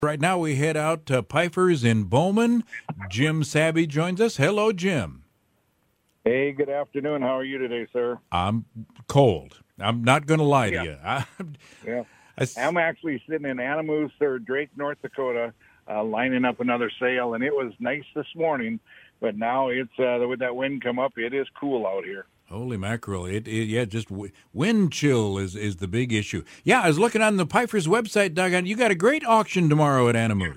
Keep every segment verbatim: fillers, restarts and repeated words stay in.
Right now we head out to Pfeiffer's in Bowman. Jim Sabby joins us. Hello, Jim. Hey, good afternoon. How are you today, sir? I'm cold. I'm not going to lie yeah. to you. I, yeah. I, I'm actually sitting in Anamoose or Drake, North Dakota, uh, lining up another sale, and it was nice this morning, but now it's uh, with that wind come up, it is cool out here. Holy mackerel. It, it yeah, just w- wind chill is, is the big issue. Yeah, I was looking on the Pfeiffer's website, Doug, and you got a great auction tomorrow at Anamoose.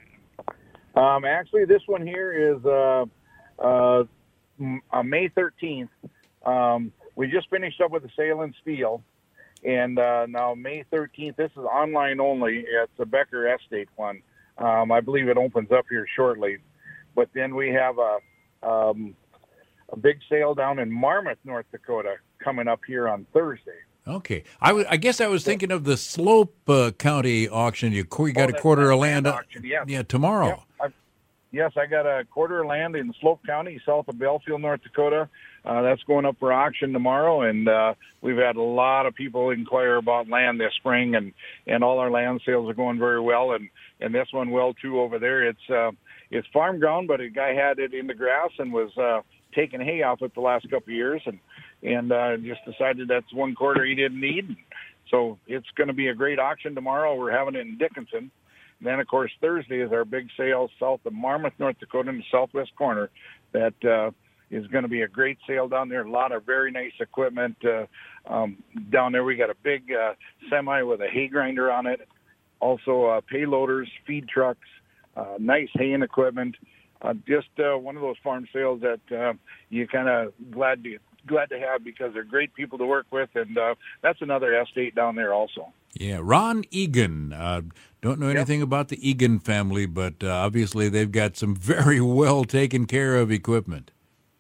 Um, actually, this one here is uh, uh, on May thirteenth. Um, we just finished up with the sale in steel, and uh, now May thirteenth, this is online only. It's a Becker Estate one. Um, I believe it opens up here shortly. But then we have a... Um, a big sale down in Marmarth, North Dakota, coming up here on Thursday. Okay. I, w- I guess I was thinking of the Slope uh, County auction. You, you got oh, a quarter of land land. Auction, yes. Yeah, tomorrow. Yep. Yes, I got a quarter of land in Slope County, south of Belfield, North Dakota. Uh, that's going up for auction tomorrow, and uh, we've had a lot of people inquire about land this spring, and, and all our land sales are going very well, and, and this one will too over there. It's uh, it's farm ground, but a guy had it in the grass and was uh, taking hay off it the last couple of years, and and uh, just decided that's one quarter he didn't need. So it's going to be a great auction tomorrow. We're having it in Dickinson. Then, of course, Thursday is our big sale south of Marmarth, North Dakota, in the southwest corner. That uh, is going to be a great sale down there. A lot of very nice equipment uh, um, down there. We got a big uh, semi with a hay grinder on it. Also, uh, payloaders, feed trucks, uh, nice haying equipment. Uh, just uh, one of those farm sales that uh, you kind of glad to glad to have because they're great people to work with, and uh, that's another estate down there also. Yeah, Ron Egan. Uh, don't know anything yep. about the Egan family, but uh, obviously they've got some very well taken care of equipment.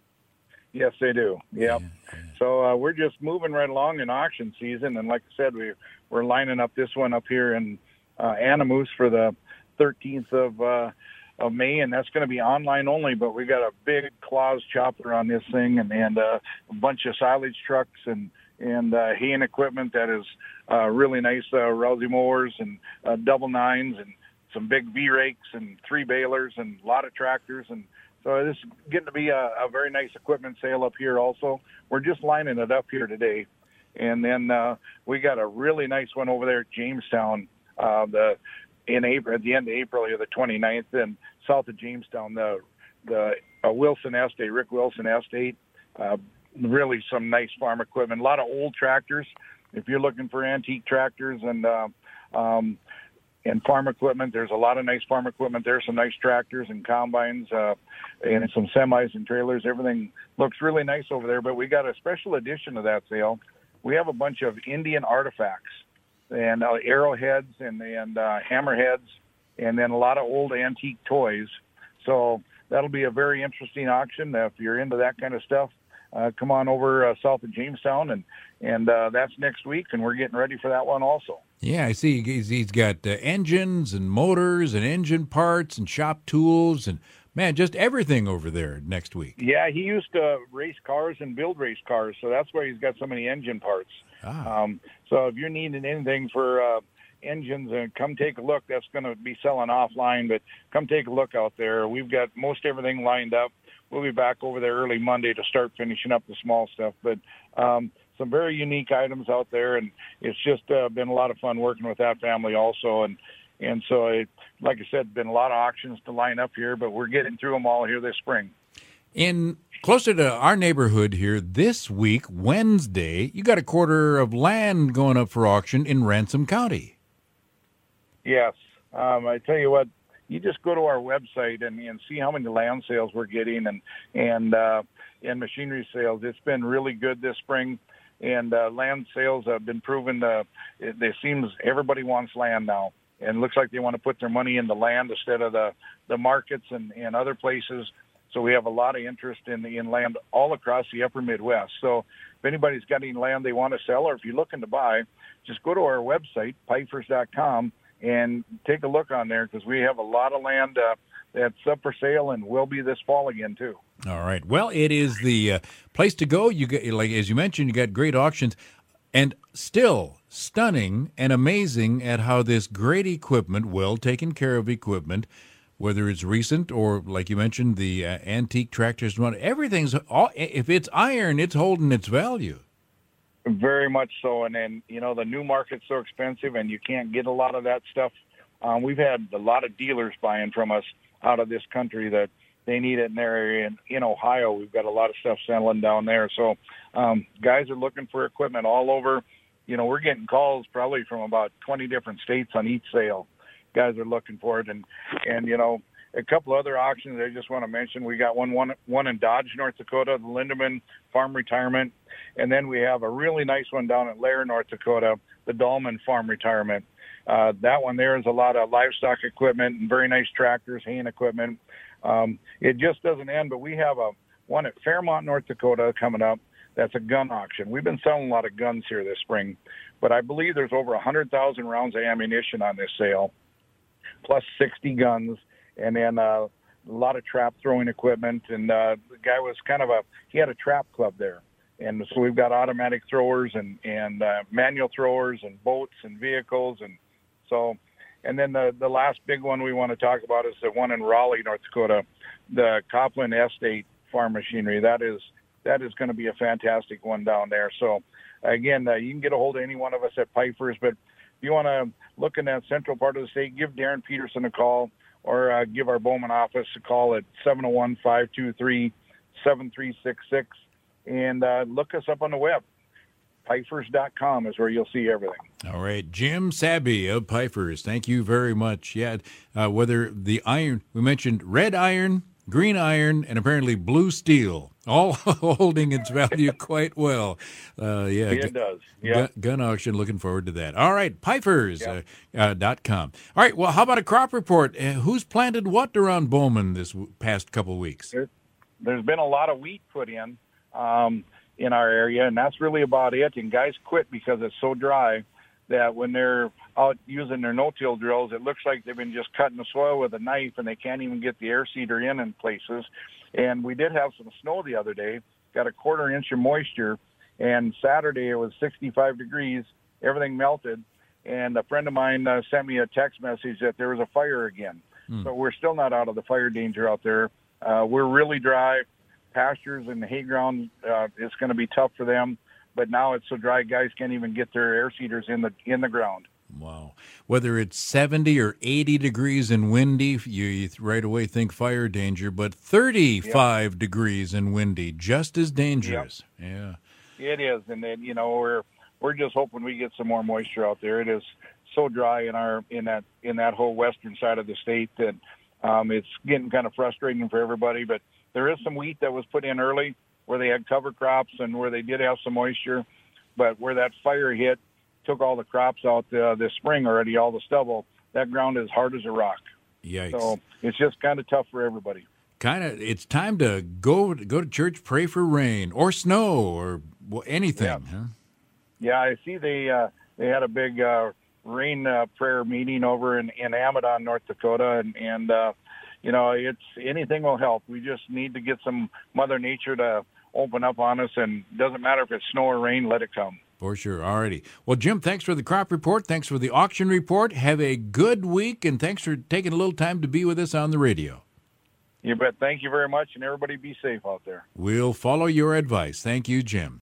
Yes, they do. Yep. Yeah, yeah. So uh, we're just moving right along in auction season, and like I said, we we're lining up this one up here in uh, Anamoose for the thirteenth of. Uh, of May, and that's going to be online only, but we got a big Claus chopper on this thing, and, and uh, a bunch of silage trucks and, and uh, haying equipment that is uh, really nice, uh, Rousey mowers and uh, double nines and some big V-rakes and three balers and a lot of tractors. And so this is getting to be a, a very nice equipment sale up here also. We're just lining it up here today. And then uh, we got a really nice one over there at Jamestown, uh, the in April, at the end of April, or the twenty-ninth, and south of Jamestown, the the uh, Wilson Estate, Rick Wilson Estate, uh, really some nice farm equipment. A lot of old tractors. If you're looking for antique tractors and uh, um, and farm equipment, there's a lot of nice farm equipment there. Some nice tractors and combines, uh, and some semis and trailers. Everything looks really nice over there. But we got a special edition of that sale. We have a bunch of Indian artifacts. And uh, arrowheads and, and uh, hammerheads, and then a lot of old antique toys. So that'll be a very interesting auction. Uh, if you're into that kind of stuff, uh, come on over uh, south of Jamestown, and, and uh, that's next week, and we're getting ready for that one also. Yeah, I see he's, he's got uh, engines and motors and engine parts and shop tools and, man, just everything over there next week. Yeah, he used to race cars and build race cars, so that's why he's got so many engine parts. Ah. Um, so if you're needing anything for uh, engines, uh, come take a look. That's going to be selling offline, but come take a look out there. We've got most everything lined up. We'll be back over there early Monday to start finishing up the small stuff. But um, some very unique items out there, and it's just uh, been a lot of fun working with that family also. And and so, it, like I said, been a lot of auctions to line up here, but we're getting through them all here this spring. In closer to our neighborhood here this week, Wednesday, you got a quarter of land going up for auction in Ransom County. Yes. Um, I tell you what, you just go to our website and, and see how many land sales we're getting and, and, uh, and machinery sales. It's been really good this spring, and uh, land sales have been proven to, it, it seems everybody wants land now. And it looks like they want to put their money into land instead of the, the markets and, and other places. So we have a lot of interest in the in land all across the upper Midwest. So if anybody's got any land they want to sell, or if you're looking to buy, just go to our website, Pfeifers dot com, and take a look on there, because we have a lot of land uh, that's up for sale and will be this fall again too. All right. Well, it is the uh, place to go. You get, like as you mentioned, you got great auctions, and still stunning and amazing at how this great equipment, well taken care of equipment, whether it's recent or, like you mentioned, the uh, antique tractors, everything's all, if it's iron, it's holding its value. Very much so. And then, you know, the new market's so expensive and you can't get a lot of that stuff. Um, we've had a lot of dealers buying from us out of this country that they need it in their area. And in Ohio, we've got a lot of stuff settling down there. So um, guys are looking for equipment all over. You know, we're getting calls probably from about twenty different states on each sale. Guys are looking for it. And, and you know, a couple other auctions I just want to mention. We got one, one, one in Dodge, North Dakota, the Lindeman Farm Retirement. And then we have a really nice one down at Lair, North Dakota, the Dahlman Farm Retirement. Uh, that one there is a lot of livestock equipment and very nice tractors, haying equipment. Um, it just doesn't end, but we have a one at Fairmont, North Dakota coming up. That's a gun auction. We've been selling a lot of guns here this spring, but I believe there's over one hundred thousand rounds of ammunition on this sale, plus sixty guns, and then uh, a lot of trap throwing equipment. And uh, the guy was kind of a, he had a trap club there. And so we've got automatic throwers and, and uh, manual throwers and boats and vehicles. And so, and then the, the last big one we want to talk about is the one in Raleigh, North Dakota, the Copland Estate Farm Machinery. That is, that is going to be a fantastic one down there. So again, uh, you can get a hold of any one of us at Piper's, but if you want to look in that central part of the state, give Darren Peterson a call or uh, give our Bowman office a call at seven oh one, five two three, seven three six six. And uh, look us up on the web. Pifers dot com is where you'll see everything. All right. Jim Sabby of Pifers, thank you very much. Yeah, uh, whether the iron, we mentioned red iron, green iron, and apparently blue steel, all holding its value quite well. Uh, yeah, it does. Yeah. Gun, gun auction, looking forward to that. All right, Pifers yeah. uh, uh, dot com. All right, well, how about a crop report? Uh, who's planted what around Bowman this w- past couple of weeks? There, there's been a lot of wheat put in. Um, in our area, and that's really about it. And guys quit because it's so dry that when they're out using their no-till drills, it looks like they've been just cutting the soil with a knife, and they can't even get the air seeder in in places. And we did have some snow the other day, got a quarter inch of moisture, and Saturday it was sixty-five degrees, everything melted, and a friend of mine uh, sent me a text message that there was a fire again. Mm. So we're still not out of the fire danger out there. Uh, we're really dry. Pastures and the hay ground, uh, it's going to be tough for them. But now it's so dry, guys can't even get their air seeders in the in the ground. Wow. Whether it's seventy or eighty degrees and windy, you, you right away think fire danger, but thirty-five yep. degrees and windy, just as dangerous. Yep. Yeah. It is. And then, you know, we're we're just hoping we get some more moisture out there. It is so dry in our in that in that whole western side of the state that um, it's getting kind of frustrating for everybody. But there is some wheat that was put in early where they had cover crops and where they did have some moisture, but where that fire hit, took all the crops out uh, this spring already, all the stubble, that ground is hard as a rock. Yikes. So it's just kind of tough for everybody. Kind of, it's time to go go to church, pray for rain or snow or anything. Yeah, huh? yeah I see they, uh, they had a big uh, rain uh, prayer meeting over in, in Amadon, North Dakota, and, and uh, you know, it's anything will help. We just need to get some Mother Nature to open up on us, and it doesn't matter if it's snow or rain, let it come. For sure. All righty. Well, Jim, thanks for the crop report. Thanks for the auction report. Have a good week, and thanks for taking a little time to be with us on the radio. You bet. Thank you very much, and everybody be safe out there. We'll follow your advice. Thank you, Jim.